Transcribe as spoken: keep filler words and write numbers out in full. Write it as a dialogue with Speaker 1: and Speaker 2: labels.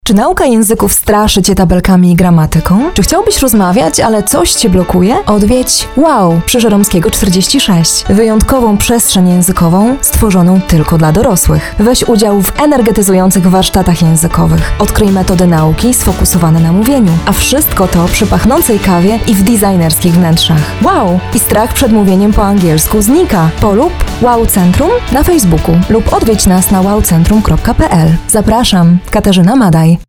Speaker 1: Czy nauka języków straszy Cię tabelkami i gramatyką? Czy chciałbyś rozmawiać, ale coś Cię blokuje? Odwiedź Wow przy Żeromskiego czterdzieści sześć. Wyjątkową przestrzeń językową stworzoną tylko dla dorosłych. Weź udział w energetyzujących warsztatach językowych. Odkryj metody nauki sfokusowane na mówieniu. A wszystko to przy pachnącej kawie i w designerskich wnętrzach. Wow! I strach przed mówieniem po angielsku znika. Polub Wow Centrum na Facebooku lub odwiedź nas na wow centrum kropka p l. Zapraszam, Katarzyna Madaj.